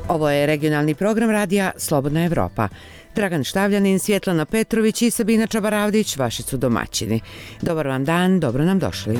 Ovo je regionalni program radija Slobodna Evropa. Dragan Štavljanin, Svjetlana Petrović i Sabina Čabaravdić vaši su domaćini. Dobar vam dan, dobro nam došli.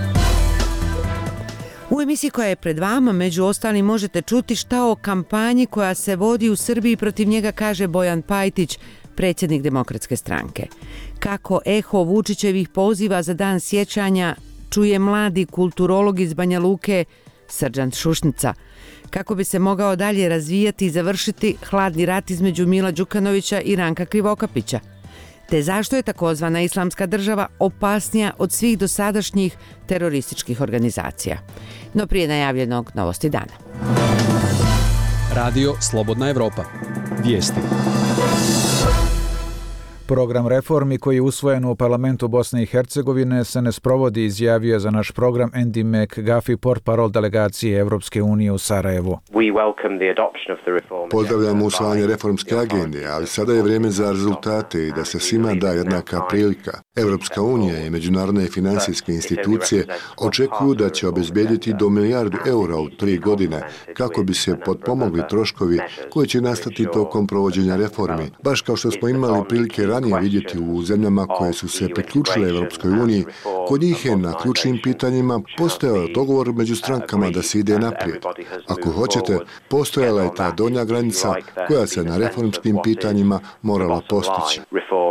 U emisiji koja je pred vama, među ostalim, možete čuti šta o kampanji koja se vodi u Srbiji protiv njega kaže Bojan Pajtić, predsjednik Demokratske stranke. Kako eho Vučićevih poziva za dan sjećanja čuje mladi kulturolog iz Banja Luke Srđan Šušnica. Kako bi se mogao dalje razvijati i završiti hladni rat između Mila Đukanovića i Ranka Krivokapića. Te zašto je takozvana Islamska država opasnija od svih dosadašnjih terorističkih organizacija. No prije najavljenog novosti dana. Radio Slobodna Evropa. Vijesti. Program reformi koji je usvojen u parlamentu Bosne i Hercegovine se ne sprovodi, izjavio za naš program Andy McGuffey, portparol delegacije Evropske unije u Sarajevu. Pozdravljamo usvajanje reformske agende, ali sada je vrijeme za rezultate i da se svima da jednaka prilika. Evropska unija i međunarodne financijske institucije očekuju da će obezbijediti do milijardu eura u 3 godine kako bi se potpomogli troškovi koji će nastati tokom provođenja reformi. Baš kao što smo imali prilike ranije vidjeti u zemljama koje su se priključile Evropskoj uniji, kod njih je na ključnim pitanjima postojao dogovor među strankama da se ide naprijed. Ako hoćete, postojala je ta donja granica koja se na reformskim pitanjima morala postići.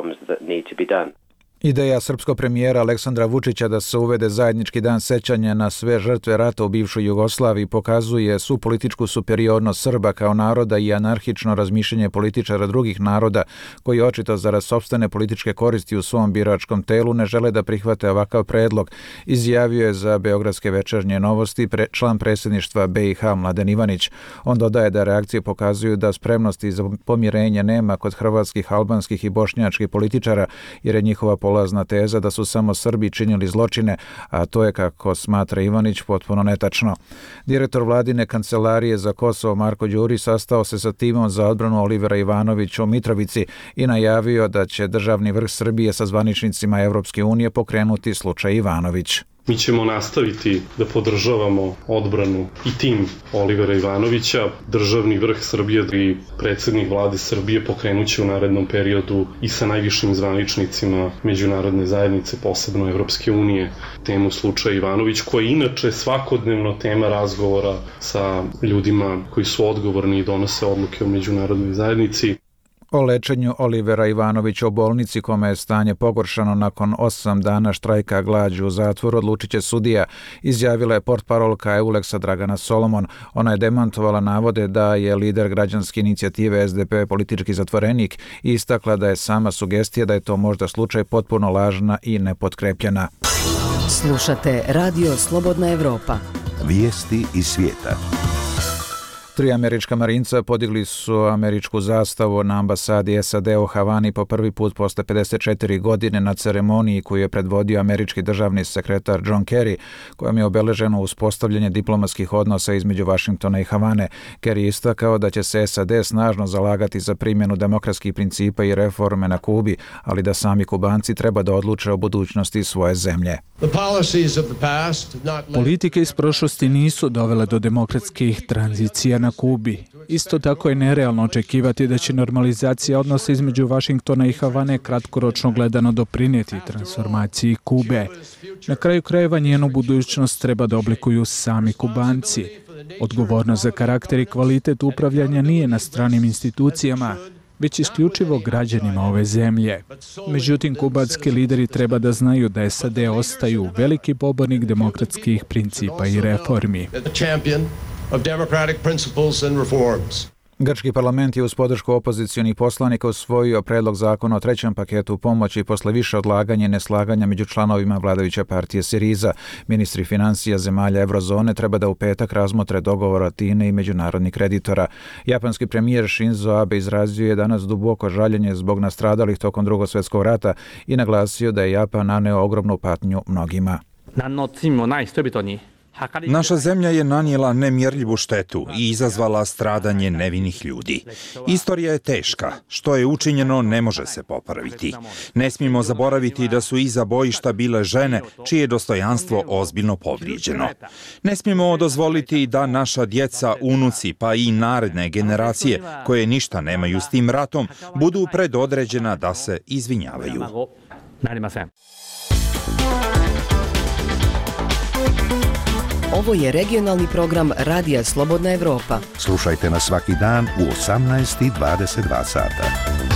Ideja srpskog premijera Aleksandra Vučića da se uvede zajednički dan sećanja na sve žrtve rata u bivšoj Jugoslaviji pokazuje svu političku superiornost Srba kao naroda i anarhično razmišljanje političara drugih naroda koji očito zarad sopstvene političke koristi u svom biračkom telu ne žele da prihvate ovakav predlog, izjavio je za Beogradske večernje novosti član predsjedništva BiH Mladen Ivanić. On dodaje da reakcije pokazuju da spremnosti za pomirenje nema kod hrvatskih, albanskih i bošnjačkih političara, jer je njihova polazna teza da su samo Srbi činili zločine, a to je, kako smatra Ivanić, potpuno netačno. Direktor vladine kancelarije za Kosovo Marko Đuri sastao se sa timom za odbranu Olivera Ivanovića u Mitrovici i najavio da će državni vrh Srbije sa zvaničnicima Evropske unije pokrenuti slučaj Ivanović. Mi ćemo nastaviti da podržavamo odbranu i tim Olivera Ivanovića. Državni vrh Srbije i predsjednik vlade Srbije pokrenuće u narednom periodu i sa najvišim zvaničnicima međunarodne zajednice, posebno Evropske unije, temu slučaja Ivanović, koja je inače svakodnevno tema razgovora sa ljudima koji su odgovorni i donose odluke u međunarodnoj zajednici. O lečenju Olivera Ivanovića u bolnici, kome je stanje pogoršano nakon 8 dana štrajka glađu u zatvoru, odlučit će sudija, izjavila je portparolka Euleksa Dragana Solomon. Ona je demantovala navode da je lider građanske inicijative SDP politički zatvorenik i istakla da je sama sugestija da je to možda slučaj potpuno lažna i nepotkrepljena. Slušate Radio Slobodna Evropa. Vijesti iz svijeta. 3 američka marinca podigli su američku zastavu na ambasadi SAD u Havani po prvi put posle 54 godine na ceremoniji koju je predvodio američki državni sekretar John Kerry, kojom je obeleženo uspostavljanje diplomatskih odnosa između Vašingtona i Havane. Kerry istakao da će se SAD snažno zalagati za primjenu demokratskih principa i reforme na Kubi, ali da sami Kubanci treba da odluče o budućnosti svoje zemlje. Politike iz prošlosti nisu dovele do demokratskih tranzicija na Kubi. Isto tako je nerealno očekivati da će normalizacija odnosa između Vašingtona i Havane kratkoročno gledano doprinijeti transformaciji Kube. Na kraju krajeva njenu budućnost treba da oblikuju sami Kubanci. Odgovornost za karakter i kvalitet upravljanja nije na stranim institucijama, već isključivo građanima ove zemlje. Međutim, kubanski lideri treba da znaju da SAD ostaju veliki pobornik demokratskih principa i reformi. Grčki parlament je uz podršku opozicionih poslanika usvojio predlog zakona o 3. paketu pomoći posle više odlaganja i neslaganja među članovima vladajuće partije Siriza. Ministri financija zemalja Eurozone treba da u petak razmotre dogovor Atine i međunarodnih kreditora. Japanski premijer Shinzo Abe izrazio je danas duboko žaljenje zbog nastradalih tokom Drugog svjetskog rata i naglasio da je Japan naneo ogromnu patnju mnogima. Naša zemlja je nanijela nemjerljivu štetu i izazvala stradanje nevinih ljudi. Istorija je teška. Što je učinjeno ne može se popraviti. Ne smijemo zaboraviti da su iza bojišta bile žene čije je dostojanstvo ozbiljno povrijeđeno. Ne smijemo dozvoliti da naša djeca, unuci pa i naredne generacije koje ništa nemaju s tim ratom budu predodređena da se izvinjavaju. Ovo je regionalni program Radija Slobodna Evropa. Slušajte nas svaki dan u 18:22 sata.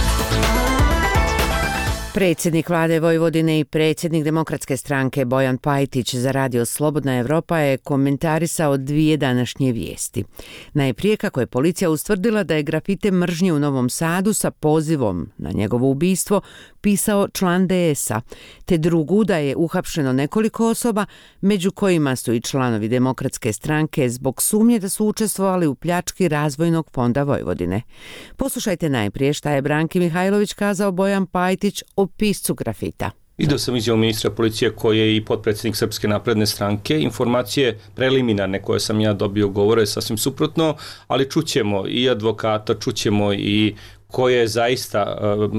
Predsjednik vlade Vojvodine i predsjednik Demokratske stranke Bojan Pajtić za Radio Slobodna Evropa je komentarisao dvije današnje vijesti. Najprije kako je policija ustvrdila da je grafite mržnje u Novom Sadu sa pozivom na njegovo ubistvo pisao član DS-a, te drugu da je uhapšeno nekoliko osoba, među kojima su i članovi Demokratske stranke zbog sumnje da su učestvovali u pljački Razvojnog fonda Vojvodine. Poslušajte najprije šta je Branki Mihajlović kazao Bojan Pajtić o piscu grafita. Video sam izjavu ministra policije koji je i potpredsjednik Srpske napredne stranke. Informacije preliminarne koje sam ja dobio govore sasvim suprotno, ali čućemo i advokata, čućemo i koja je zaista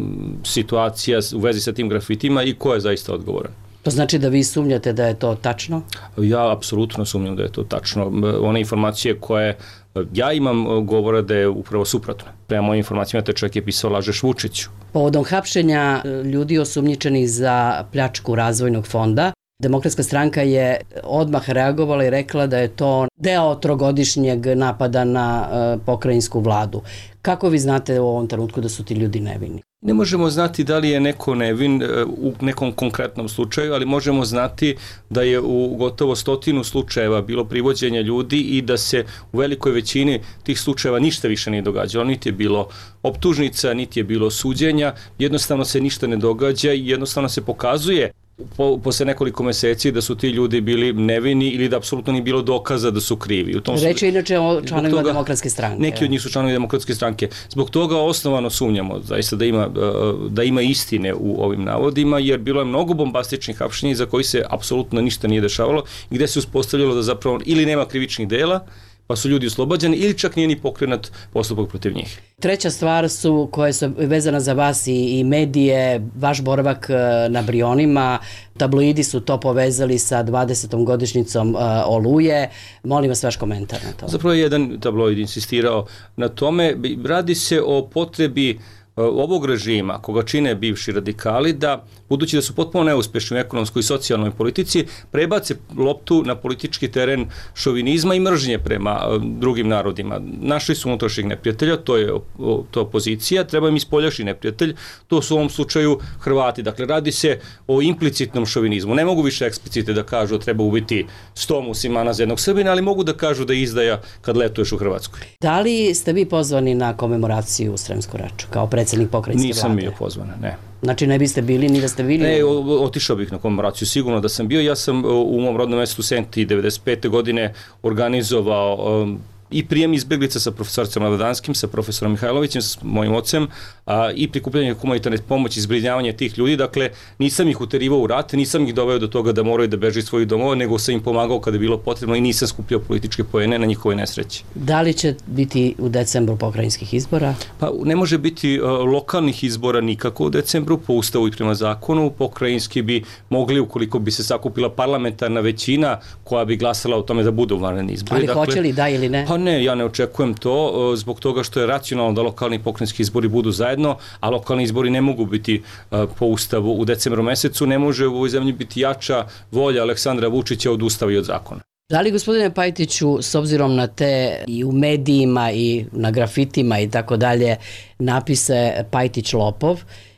situacija u vezi sa tim grafitima i ko je zaista odgovoran. To znači da vi sumnjate da je to tačno? Ja apsolutno sumnjam da je to tačno. One informacije koje ja imam govore da je upravo suprotno. Prema mojim informacijama taj čovjek je pisao lažeš Vučiću. Povodom hapšenja ljudi osumnjičenih za pljačku Razvojnog fonda, Demokratska stranka je odmah reagovala i rekla da je to deo trogodišnjeg napada na pokrajinsku vladu. Kako vi znate u ovom trenutku da su ti ljudi nevini? Ne možemo znati da li je neko nevin u nekom konkretnom slučaju, ali možemo znati da je u gotovo 100 slučajeva bilo privođenja ljudi i da se u velikoj većini tih slučajeva ništa više nije događalo. Niti je bilo optužnica, niti je bilo suđenja, jednostavno se ništa ne događa i jednostavno se pokazuje posle nekoliko meseci da su ti ljudi bili nevini ili da apsolutno nije bilo dokaza da su krivi. Reč je inače o članovima Demokratske stranke. Neki od njih su članovi Demokratske stranke. Zbog toga osnovano sumnjamo zaista da ima istine u ovim navodima, jer bilo je mnogo bombastičnih hapšenja za koji se apsolutno ništa nije dešavalo i gde se uspostavljalo da zapravo ili nema krivičnih dela, pa su ljudi oslobađani ili čak nije ni pokrenut postupak protiv njih. Treća stvar koja je vezana za vas i medije, vaš boravak na Brionima, tabloidi su to povezali sa 20. godišnjicom Oluje. Molim vas vaš komentar na to. Zapravo je jedan tabloid insistirao na tome. Radi se o potrebi ovog režima, koga čine bivši radikali, da, budući da su potpuno neuspešni u ekonomskoj i socijalnoj politici, prebace loptu na politički teren šovinizma i mržnje prema drugim narodima. Našli su unutrašnjeg neprijatelja, to je opozicija, treba im ispoljašnji neprijatelj, to su u ovom slučaju Hrvati. Dakle, radi se o implicitnom šovinizmu. Ne mogu više eksplicite da kažu da treba ubiti 100 muslimana za jednog Srbina, ali mogu da kažu da je izdaja kad letuješ u Hrvatskoj. Da li ste vi pozvani na komemoraciju u Sremsku Raču kao predsjednik pokrajinske vlade? Nisam bio pozvan, ne. Znači ne biste bili ni da ste bili? Ne, otišao bih na komemoraciju, sigurno da sam bio. Ja sam u mom rodnom mjestu Senti 95. godine organizovao i prijem izbjeglica sa profesorcem Lavodanskim, sa profesorom Mihajlovićem, s mojim ocem, i prikupljanje humanitarne pomoći, zbrinjavanje tih ljudi. Dakle, nisam ih uterivao u rat, nisam ih doveo do toga da moraju da beže iz svojih domova, nego sam im pomagao kada je bilo potrebno i nisam skupljao političke poene na njihove nesreći. Da li će biti u decembru pokrajinskih izbora? Pa ne može biti lokalnih izbora nikako u decembru, po ustavu i prema zakonu. Pokrajinski bi mogli, ukoliko bi se sakupila parlamentarna većina koja bi glasala o tome da budu vanredni izbori. Ali hoće li da ili ne? Pa ne, ja ne očekujem to zbog toga što je racionalno da lokalni i pokrajinski izbori budu zajedno, a lokalni izbori ne mogu biti po ustavu u decembru mesecu. Ne može u ovoj zemlji biti jača volja Aleksandra Vučića od ustava i od zakona. Da li, gospodine Pajtiću, s obzirom na te i u medijima i na grafitima i tako dalje napise Pajtić lopov,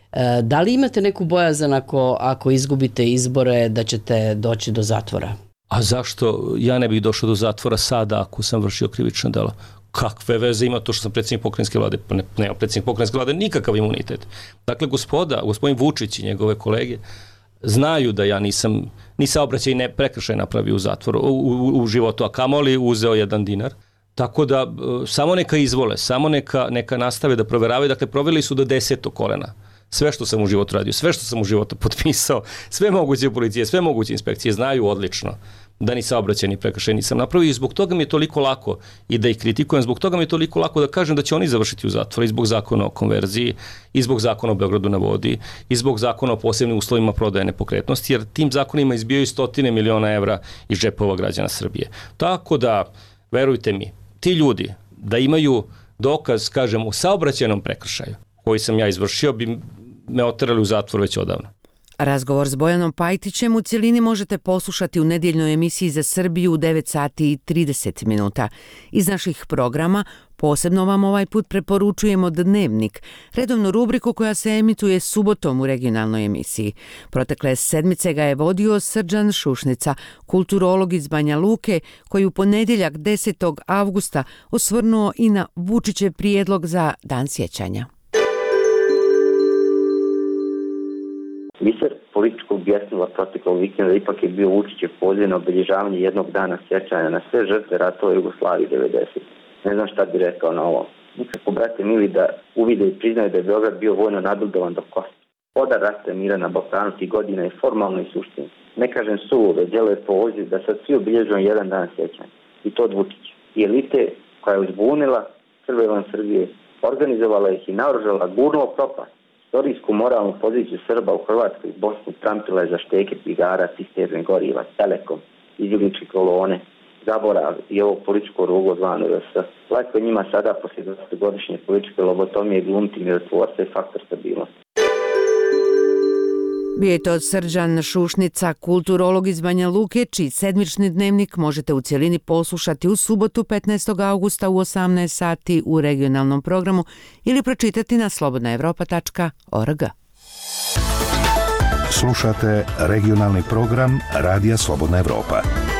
da li imate neku bojazan ako izgubite izbore da ćete doći do zatvora? A zašto ja ne bih došao do zatvora sada ako sam vršio krivično delo? Kakve veze ima to što sam predsjednik pokrajinske vlade? Pa nema predsjednik pokrajinske vlade nikakav imunitet. Dakle, gospodin Vučić i njegove kolege znaju da ja nisam ni saobraćaj ne prekršaj napravio u zatvoru, u životu, a kamoli uzeo 1 dinar. Tako da samo neka izvole, samo neka nastave da proveravaju. Dakle, provjerili su do 10. kolena. Sve što sam u životu radio, sve što sam u životu potpisao, sve moguće policije, sve moguće inspekcije znaju odlično da ni saobraćajni prekršaj nisam napravio i zbog toga mi je toliko lako i da ih kritikujem, zbog toga mi je toliko lako da kažem da će oni završiti u zatvoru i zbog zakona o konverziji, i zbog zakona o Beogradu na vodi, i zbog zakona o posebnim uslovima prodaje nepokretnosti, jer tim zakonima izbijaju 100 miliona evra iz džepova građana Srbije. Tako da, verujte mi, ti ljudi da imaju dokaz, kažem, u saobraćajnom prekršaju koji sam ja izvršio, bi me oterali u zatvor već odavno. Razgovor s Bojanom Pajtićem u cjelini možete poslušati u nedjeljnoj emisiji za Srbiju u 9 sati i 30 minuta. Iz naših programa posebno vam ovaj put preporučujemo Dnevnik, redovnu rubriku koja se emituje subotom u regionalnoj emisiji. Protekle sedmice ga je vodio Srđan Šušnica, kulturolog iz Banja Luke, koji u ponedjeljak 10. avgusta osvrnuo i na Vučićev prijedlog za Dan sjećanja. Biser političkog bjesnila proteklog vikenda ipak je bio Vučićev poziv na obilježavanje jednog dana sjećanja na sve žrtve ratova Jugoslavije 90. Ne znam šta bi rekao na ovo. Nikako, brate mili, da uvide i priznaju da je Beograd bio vojno nabildovan do kosti. Odar rasta mira na Balkanu tih godina je formalno i suštinski. Ne kažem suvo, već djeluje poziv da sad svi obilježujemo jedan dan sjećanja. I to od Vučića. I elite koja je uzbunila Srbe van Srbije, organizovala ih i naoružala, gurnula propast. Istorijsku moralnu poziciju Srba u Hrvatskoj i Bosni trampila je za šteke, cigara, cisterne goriva, Telekom, izbjegličke kolone, zaborav i ovog političkog rugo zvano RS. Lako je njima sada poslije 20-godišnje političke lobotomije glumiti mirotvorstva i faktor stabilnosti. Bio je to Srđan Šušnica, kulturolog iz Banja Luke, čiji sedmični dnevnik možete u cjelini poslušati u subotu 15. augusta u 18 sati u regionalnom programu ili pročitati na slobodnaevropa.org. Slušate regionalni program Radija Slobodna Evropa.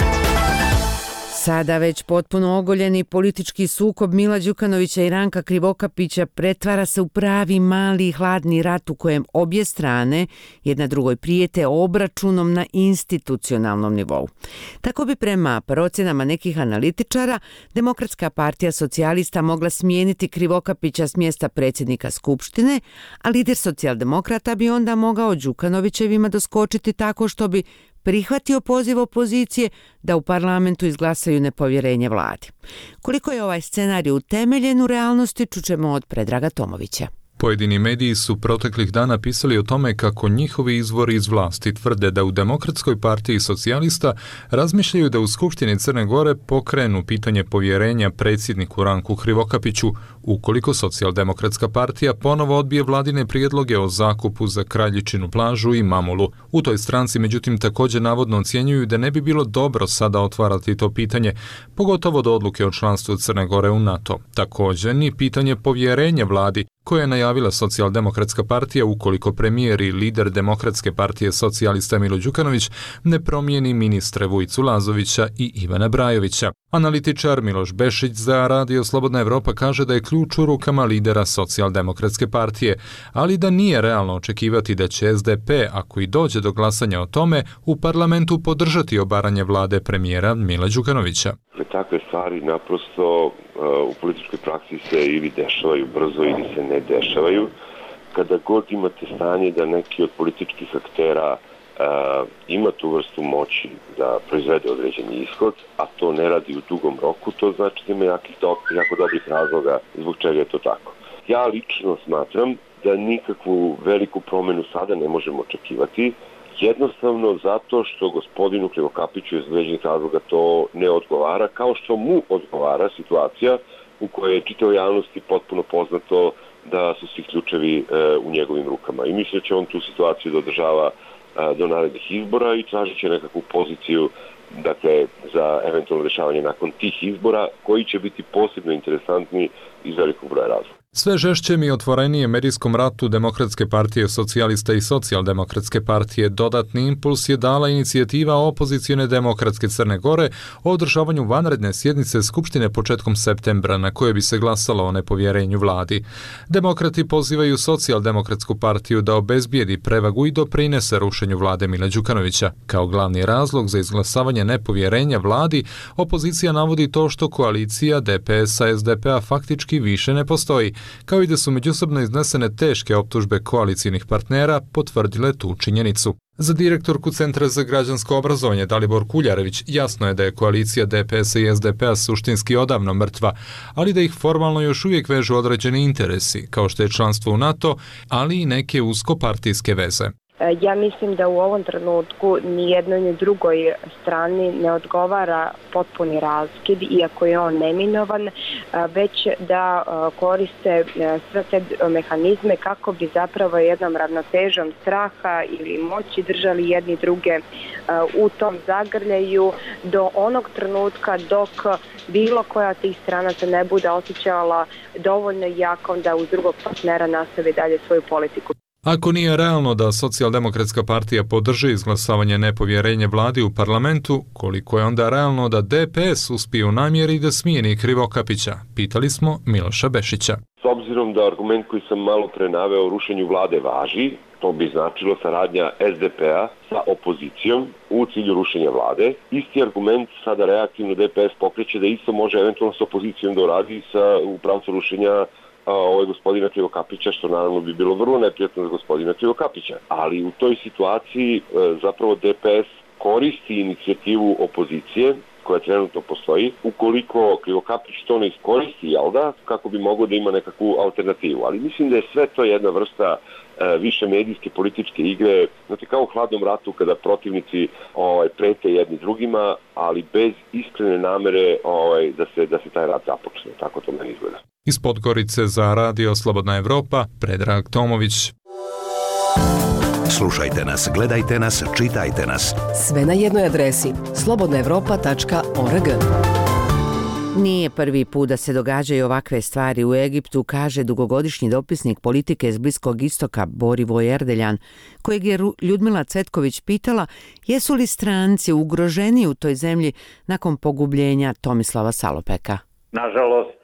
Sada već potpuno ogoljeni politički sukob Mila Đukanovića i Ranka Krivokapića pretvara se u pravi mali hladni rat u kojem obje strane jedna drugoj prijete obračunom na institucionalnom nivou. Tako bi prema procjenama nekih analitičara Demokratska partija socijalista mogla smijeniti Krivokapića s mjesta predsjednika Skupštine, a lider socijaldemokrata bi onda mogao Đukanovićevima doskočiti tako što bi prihvatio poziv opozicije da u parlamentu izglasaju nepovjerenje vladi. Koliko je ovaj scenarij utemeljen u realnosti, čućemo od Predraga Tomovića. Pojedini mediji su proteklih dana pisali o tome kako njihovi izvori iz vlasti tvrde da u Demokratskoj partiji socijalista razmišljaju da u Skupštini Crne Gore pokrenu pitanje povjerenja predsjedniku Ranku Krivokapiću ukoliko Socijaldemokratska partija ponovo odbije vladine prijedloge o zakupu za Kraljičinu plažu i Mamulu. U toj stranci međutim također navodno ocjenjuju da ne bi bilo dobro sada otvarati to pitanje, pogotovo do odluke o članstvu Crne Gore u NATO. Također ni pitanje povjerenja vladi koje je najavila Socijaldemokratska partija ukoliko premijer i lider Demokratske partije socijalista Milo Đukanović ne promijeni ministre Vujicu Lazovića i Ivana Brajovića. Analitičar Miloš Bešić za Radio Slobodna Evropa kaže da je ključ u rukama lidera Socijaldemokratske partije, ali da nije realno očekivati da će SDP, ako i dođe do glasanja o tome, u parlamentu podržati obaranje vlade premijera Mila Đukanovića. Takve stvari naprosto u političkoj praksi se ili dešavaju brzo ili se ne dešavaju. Kada god imate stanje da neki od političkih aktera ima tu vrstu moći da proizvede određeni ishod, a to ne radi u dugom roku, to znači da ima jako dobrih razloga zbog čega je to tako. Ja lično smatram da nikakvu veliku promjenu sada ne možemo očekivati, jednostavno zato što gospodinu Krivokapiću iz određenih razloga to ne odgovara, kao što mu odgovara situacija u kojoj je čitavoj javnosti potpuno poznato da su svi ključevi u njegovim rukama. I mislim da će on tu situaciju da održava do narednih izbora i tražit će nekakvu poziciju, dakle, za eventualno rješavanje nakon tih izbora, koji će biti posebno interesantni iz velikog broja razloga. Sve žešćem i otvorenije medijskom ratu Demokratske partije socijalista i Socijaldemokratske partije dodatni impuls je dala inicijativa opozicijone Demokratske Crne Gore o održavanju vanredne sjednice Skupštine početkom septembra na koje bi se glasalo o nepovjerenju vladi. Demokrati pozivaju Socijaldemokratsku partiju da obezbijedi prevagu i doprinese rušenju vlade Mila Đukanovića. Kao glavni razlog za izglasavanje nepovjerenja vladi, opozicija navodi to što koalicija DPS-a SDP-a faktički više ne postoji, kao i da su međusobno iznesene teške optužbe koalicijnih partnera potvrdile tu činjenicu. Za direktorku Centra za građansko obrazovanje Dalibor Kuljarević jasno je da je koalicija DPS-a i SDP-a suštinski odavno mrtva, ali da ih formalno još uvijek vežu određeni interesi, kao što je članstvo u NATO, ali i neke uskopartijske veze. Ja mislim da u ovom trenutku ni jednoj ni drugoj strani ne odgovara potpuni raskid, iako je on neminovan, već da koriste sve te mehanizme kako bi zapravo jednom ravnotežom straha ili moći držali jedni druge u tom zagrljaju do onog trenutka dok bilo koja od tih strana se ne bude osjećala dovoljno jakom da uz drugog partnera nastavi dalje svoju politiku. Ako nije realno da Socijaldemokratska partija podrži izglasavanje nepovjerenja vladi u parlamentu, koliko je onda realno da DPS uspije u namjeri da smijeni Krivokapića? Pitali smo Miloša Bešića. S obzirom da argument koji sam malo pre naveo o rušenju vlade važi, to bi značilo saradnja SDP-a sa opozicijom u cilju rušenja vlade. Isti argument sada reaktivno DPS pokreće da isto može eventualno s opozicijom da uradi u pravcu rušenja gospodina Krivokapića, što naravno bi bilo vrlo neprijatno za gospodina Krivokapića. Ali u toj situaciji zapravo DPS koristi inicijativu opozicije koja trenutno postoji, ukoliko Krivokapić to ne iskoristi, jel da, kako bi mogao da ima nekakvu alternativu. Ali mislim da je sve to jedna vrsta više medijske političke igre, znači kao u hladnom ratu kada protivnici prete jedni drugima, ali bez iskrene namere da se taj rat započne. Tako to meni izgleda. Iz Podgorice za Radio Slobodna Evropa, Predrag Tomović. Slušajte nas, gledajte nas, čitajte nas. Sve na jednoj adresi slobodnaevropa.org. Nije prvi put da se događaju ovakve stvari u Egiptu, kaže dugogodišnji dopisnik politike iz Bliskog istoka Borivoj Erdeljan, kojeg je Ljudmila Cvetković pitala jesu li stranci ugroženi u toj zemlji nakon pogubljenja Tomislava Salopeka. Nažalost,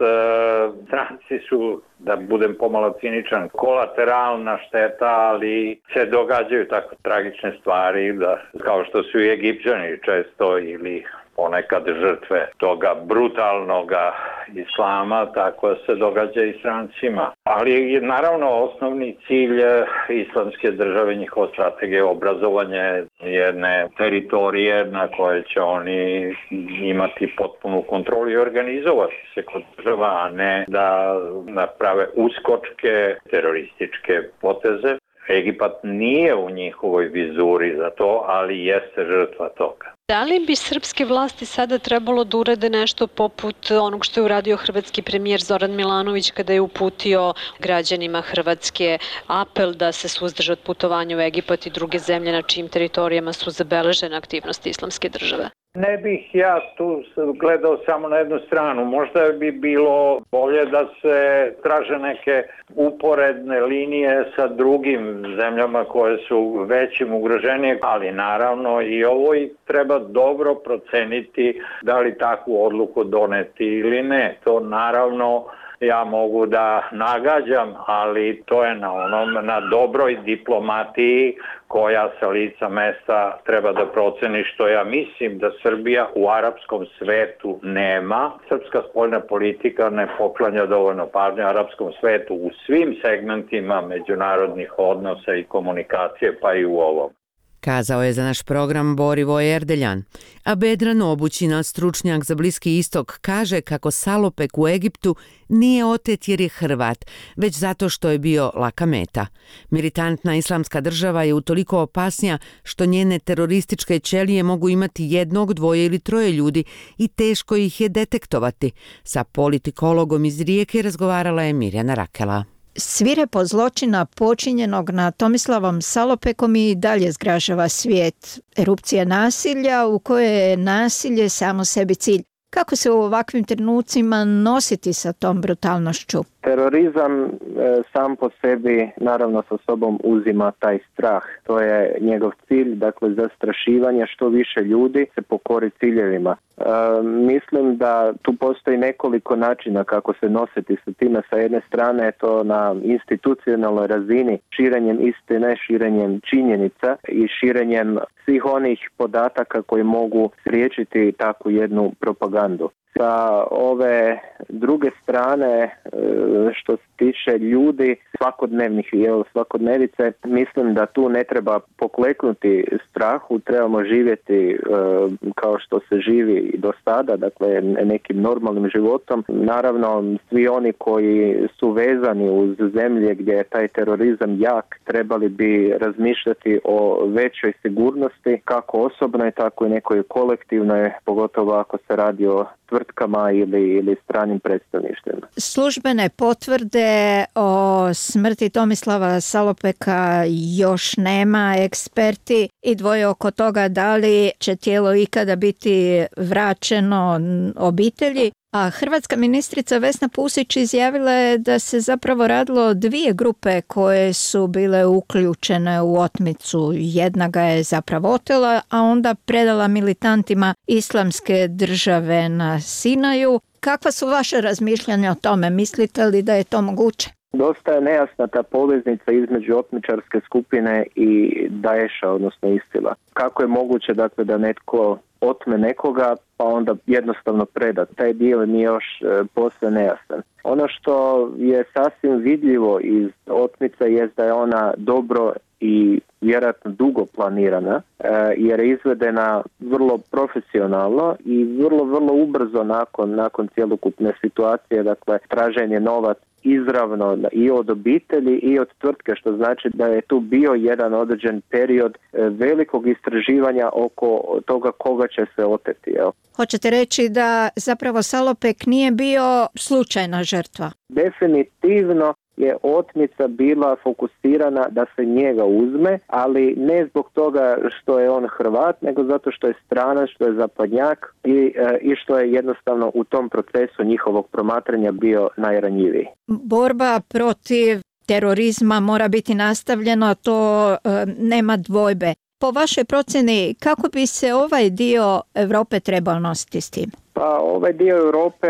stranci su, da budem pomalo ciničan, kolateralna šteta, ali se događaju tako tragične stvari, kao što su i Egipćani često ili ponekad žrtve toga brutalnog islama, tako se događa i strancima. Ali naravno osnovni cilj islamske države, njihova strategija obrazovanja jedne teritorije na koje će oni imati potpunu kontrolu i organizovati se kod država, a ne da naprave uskočke, terorističke poteze. Egipat nije u njihovoj vizuri za to, ali jeste žrtva toga. Da li bi srpske vlasti sada trebalo da urade nešto poput onog što je uradio hrvatski premijer Zoran Milanović kada je uputio građanima Hrvatske apel da se suzdrže od putovanja u Egipat i druge zemlje na čijim teritorijama su zabeležene aktivnosti islamske države? Ne bih ja tu gledao samo na jednu stranu. Možda bi bilo bolje da se traže neke uporedne linije sa drugim zemljama koje su većim ugroženije, ali naravno i ovo i treba dobro proceniti da li takvu odluku doneti ili ne. To naravno ja mogu da nagađam, ali to je na dobroj diplomatiji koja sa lica mesta treba da proceni, što ja mislim da Srbija u arapskom svetu nema. Srpska spoljna politika ne poklanja dovoljno pažnje arapskom svetu u svim segmentima međunarodnih odnosa i komunikacije, pa i u ovom. Kazao je za naš program Borivoj Erdeljan. A Bedran Obućina, stručnjak za Bliski istok, kaže kako Salopek u Egiptu nije otet jer je Hrvat, već zato što je bio laka meta. Militantna islamska država je utoliko opasnija što njene terorističke ćelije mogu imati jednog, dvoje ili troje ljudi i teško ih je detektovati. Sa politikologom iz Rijeke razgovarala je Mirjana Rakela. Svirepo zločina počinjenog na Tomislavom Salopekom i dalje zgražava svijet. Erupcija nasilja u kojoj je nasilje samo sebi cilj. Kako se u ovakvim trenucima nositi sa tom brutalnošću? Terorizam sam po sebi naravno sa sobom uzima taj strah. To je njegov cilj, dakle zastrašivanje što više ljudi se pokori ciljevima. Mislim da tu postoji nekoliko načina kako se nositi sa time. Sa jedne strane je to na institucionalnoj razini, širenjem istine, širenjem činjenica i širenjem svih onih podataka koji mogu spriječiti takvu jednu propagandu. Sa ove druge strane, što se tiče ljudi, svakodnevice, mislim da tu ne treba pokleknuti strahu, trebamo živjeti kao što se živi i do sada, dakle nekim normalnim životom. Naravno, svi oni koji su vezani uz zemlje gdje je taj terorizam jak, trebali bi razmišljati o većoj sigurnosti, kako osobnoj, tako i nekoj kolektivnoj, pogotovo ako se radi o tvrtkama ili stranim predstavništvima. Službene potvrde o smrti Tomislava Salopeka još nema. Eksperti i dvoje oko toga da li će tijelo ikada biti vraćeno obitelji. A hrvatska ministrica Vesna Pusić izjavila je da se zapravo radilo o dvije grupe koje su bile uključene u otmicu. Jedna ga je zapravo otela, a onda predala militantima Islamske države na Sinaju. Kakva su vaše razmišljanja o tome? Mislite li da je to moguće? Dosta je nejasna ta poveznica između otmičarske skupine i Daesha, odnosno ISIL-a. Kako je moguće dakle, da netko otme nekoga pa onda jednostavno preda? Taj dio mi je još posve nejasan. Ono što je sasvim vidljivo iz otmice je da je ona dobro i vjerojatno dugo planirana, jer je izvedena vrlo profesionalno i vrlo ubrzo nakon cjelokupne situacije, dakle traženje novac izravno i od obitelji i od tvrtke, što znači da je tu bio jedan određen period velikog istraživanja oko toga koga će se oteti. Jel? Hoćete reći da zapravo Salopek nije bio slučajna žrtva? Definitivno je otmica bila fokusirana da se njega uzme, ali ne zbog toga što je on Hrvat, nego zato što je stranac, što je zapadnjak i što je jednostavno u tom procesu njihovog promatranja bio najranjiviji. Borba protiv terorizma mora biti nastavljena, to nema dvojbe. Po vašoj procjeni, kako bi se ovaj dio Europe trebao nositi s tim? Pa ovaj dio Europe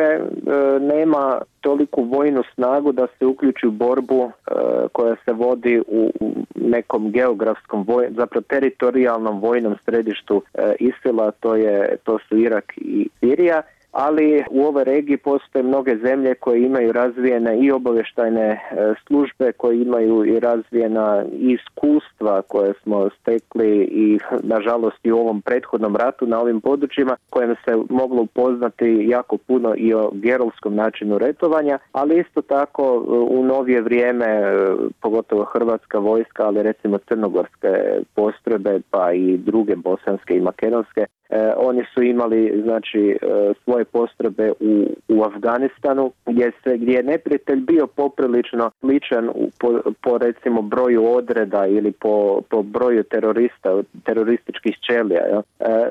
nema toliku vojnu snagu da se uključi u borbu koja se vodi u nekom geografskom, zapravo teritorijalnom vojnom središtu ISIL-a, to su Irak i Sirija. Ali u ovoj regiji postoje mnoge zemlje koje imaju razvijene i obavještajne službe, koje imaju i razvijena iskustva koje smo stekli i nažalost i u ovom prethodnom ratu na ovim područjima, kojem se moglo upoznati jako puno i o gerovskom načinu ratovanja, ali isto tako u novije vrijeme, pogotovo hrvatska vojska, ali recimo crnogorske postrojbe pa i druge bosanske i makedonske, oni su imali znači svoje postrojbe u Afganistanu gdje je neprijatelj bio poprilično sličan po recimo broju odreda ili po broju terorističkih ćelija. Ja.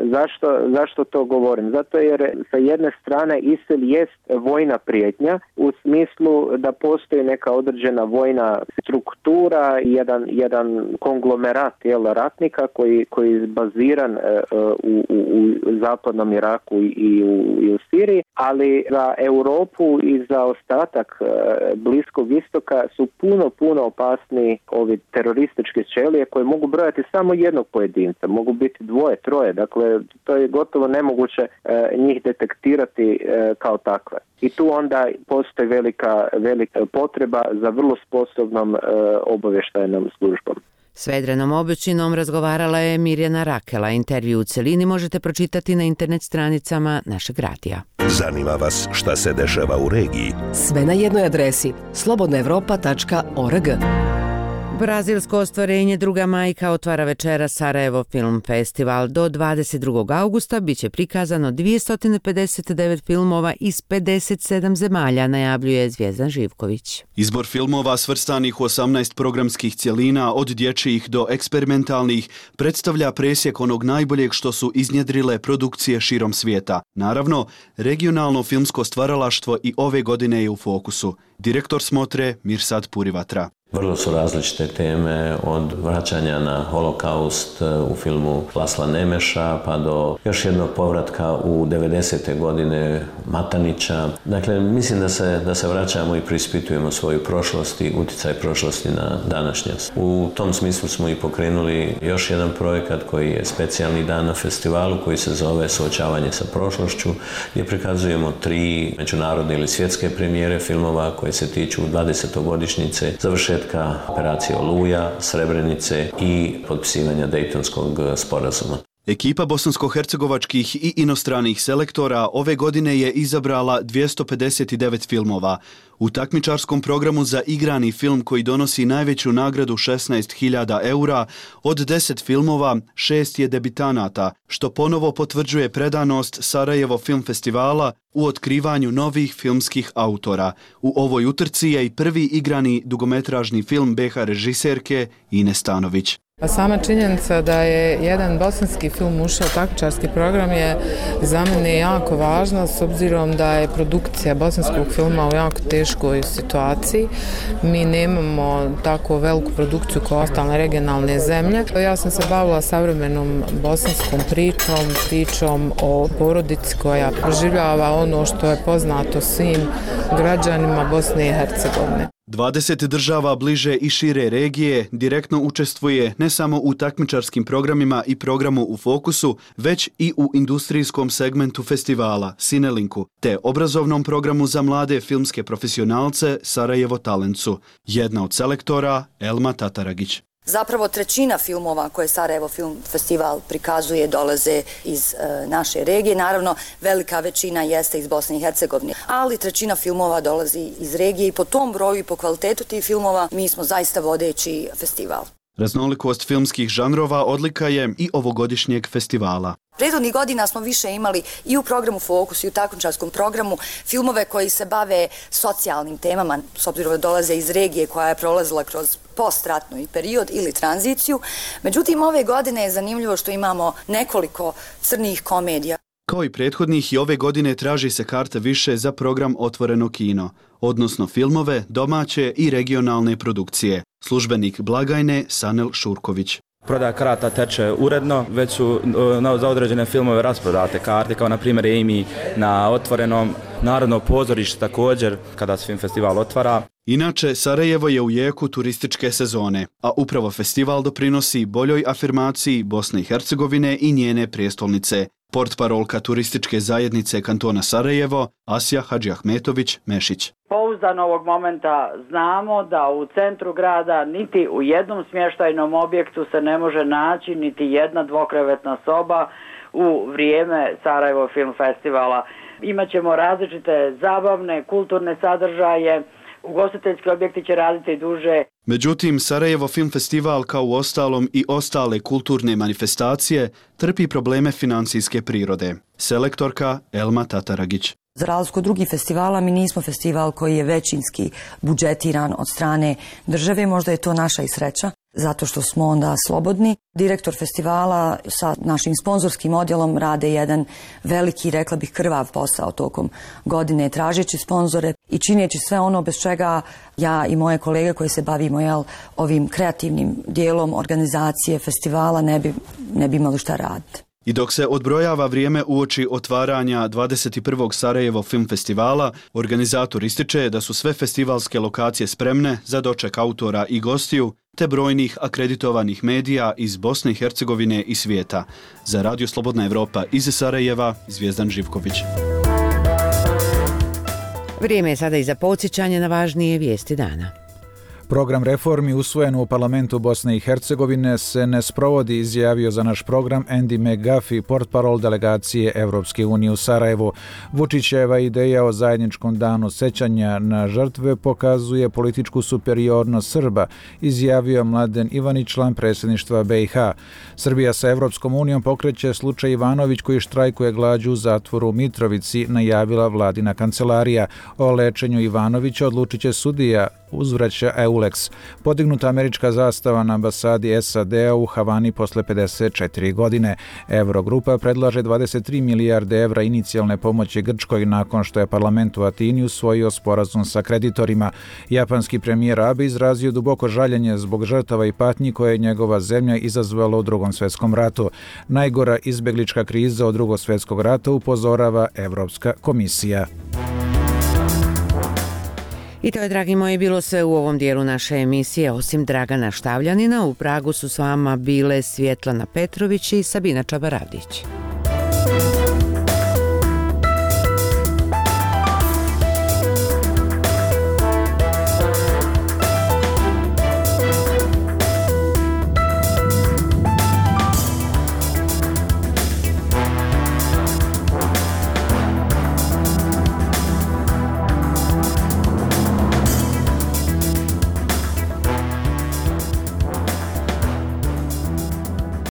Zašto to govorim? Zato jer sa jedne strane ISIL jest vojna prijetnja u smislu da postoji neka određena vojna struktura, jedan konglomerat ratnika koji je baziran u zapadnom Iraku i u Siriji, ali za Europu i za ostatak Bliskog istoka su puno opasniji ovi terorističke ćelije koje mogu brojati samo jednog pojedinca, mogu biti dvoje, troje, dakle to je gotovo nemoguće njih detektirati kao takve. I tu onda postoji velika potreba za vrlo sposobnom obavještajnom službom. S Vedrenom Obećinom razgovarala je Mirjana Rakela. Intervju u celini možete pročitati na internet stranicama našeg radija. Zanima vas šta se dešava u regiji? Sve na jednoj adresi slobodnaevropa.org. Brazilsko ostvarenje Druga majka otvara večera Sarajevo Film Festival. Do 22. augusta biće prikazano 259 filmova iz 57 zemalja, najavljuje Zvijezdan Živković. Izbor filmova svrstanih u 18 programskih cjelina, od dječjih do eksperimentalnih, predstavlja presjek onog najboljeg što su iznjedrile produkcije širom svijeta. Naravno, regionalno filmsko stvaralaštvo i ove godine je u fokusu. Direktor smotre Mirsad Purivatra. Vrlo su različite teme, od vraćanja na holokaust u filmu Lasla Nemeša pa do još jednog povratka u 90. godine Matanića. Dakle, mislim da se vraćamo i preispitujemo svoju prošlost i utjecaj prošlosti na današnjost. U tom smislu smo i pokrenuli još jedan projekat koji je specijalni dan na festivalu koji se zove Suočavanje sa prošlošću, gdje prikazujemo 3 međunarodne ili svjetske premijere filmova koje se tiču 20-godišnjice završetka operacije Oluja, Srebrenice i potpisivanja Dejtonskog sporazuma. Ekipa bosansko-hercegovačkih i inostranih selektora ove godine je izabrala 259 filmova. U takmičarskom programu za igrani film koji donosi najveću nagradu 16.000 eura, od 10 filmova 6 je debitanata, što ponovo potvrđuje predanost Sarajevo film festivala u otkrivanju novih filmskih autora. U ovoj utrci je i prvi igrani dugometražni film BiH režiserke Ine Stanović. A sama činjenica da je jedan bosanski film ušao u takmičarski program je za mene jako važna, s obzirom da je produkcija bosanskog filma u jako teškoj situaciji. Mi nemamo tako veliku produkciju kao ostale regionalne zemlje. Ja sam se bavila savremenom bosanskom pričom o porodici koja proživljava ono što je poznato svim građanima Bosne i Hercegovine. 20 država bliže i šire regije direktno učestvuje ne samo u takmičarskim programima i programu u fokusu, već i u industrijskom segmentu festivala Sinelinku, te obrazovnom programu za mlade filmske profesionalce Sarajevo Talencu. Jedna od selektora, Elma Tataragić. Zapravo trećina filmova koje Sarajevo Film Festival prikazuje dolaze iz naše regije. Naravno, velika većina jeste iz Bosne i Hercegovine, ali trećina filmova dolazi iz regije i po tom broju i po kvalitetu tih filmova mi smo zaista vodeći festival. Raznolikost filmskih žanrova odlika je i ovogodišnjeg festivala. Prethodnih godina smo više imali i u programu Fokus i u takmičarskom programu filmove koji se bave socijalnim temama, s obzirom da dolaze iz regije koja je prolazila kroz postratnu period ili tranziciju. Međutim, ove godine je zanimljivo što imamo nekoliko crnih komedija. Kao i prethodnih i ove godine traži se karta više za program Otvoreno kino, odnosno filmove, domaće i regionalne produkcije. Službenik blagajne Sanel Šurković. Prodaja karata teče uredno, već su za određene filmove rasprodate karte, kao na primjer Amy na Otvorenom, Narodno pozorište također kada se film festival otvara. Inače, Sarajevo je u jeku turističke sezone, a upravo festival doprinosi boljoj afirmaciji Bosne i Hercegovine i njene prijestolnice. Portparolka turističke zajednice kantona Sarajevo, Asja Hadžiahmetović-Mešić. Pouzdano ovog momenta znamo da u centru grada niti u jednom smještajnom objektu se ne može naći niti jedna dvokrevetna soba u vrijeme Sarajevo Film Festivala. Imaćemo različite zabavne, kulturne sadržaje, ugostiteljski objekti će raditi duže. Međutim, Sarajevo Film Festival, kao u ostalom i ostale kulturne manifestacije, trpi probleme financijske prirode. Selektorka Elma Tataragić. Za razliku od drugih festivala, mi nismo festival koji je većinski budžetiran od strane države, možda je to naša i sreća, zato što smo onda slobodni. Direktor festivala sa našim sponzorskim odjelom rade jedan veliki, rekla bih, krvav posao tokom godine, tražeći sponzore i čineći sve ono bez čega ja i moje kolege koji se bavimo ovim kreativnim dijelom organizacije festivala ne bi imali šta raditi. I dok se odbrojava vrijeme uoči otvaranja 21. Sarajevo Film Festivala, organizator ističe da su sve festivalske lokacije spremne za doček autora i gostiju, te brojnih akreditovanih medija iz Bosne i Hercegovine i svijeta. Za Radio Slobodna Evropa iz Sarajeva, Zvijezdan Živković. Vrijeme je sada i za podsjećanje na važnije vijesti dana. Program reformi usvojen u parlamentu Bosne i Hercegovine se ne sprovodi, izjavio za naš program Andy McGuffey, portparol delegacije Evropske unije u Sarajevu. Vučićeva ideja o zajedničkom danu sećanja na žrtve pokazuje političku superiornost Srba, izjavio Mladen Ivanić, član predsjedništva BiH. Srbija sa Evropskom unijom pokreće slučaj Ivanović koji štrajkuje glađu u zatvoru u Mitrovici, najavila vladina kancelarija. O lečenju Ivanovića odlučit će sudija uzvraća EULEX, podignuta američka zastava na ambasadi SAD-a u Havani posle 54 godine. Eurogrupa predlaže 23 milijarde evra inicijalne pomoći Grčkoj nakon što je parlament u Atini usvojio sporazum sa kreditorima. Japanski premijer Abe izrazio duboko žaljenje zbog žrtava i patnji koje je njegova zemlja izazvala u Drugom svjetskom ratu. Najgora izbeglička kriza od Drugog svjetskog rata, upozorava Evropska komisija. I to je, dragi moji, bilo sve u ovom dijelu naše emisije. Osim Dragana Štavljanina, u Pragu su s vama bile Svjetlana Petrović i Sabina Čabaradić.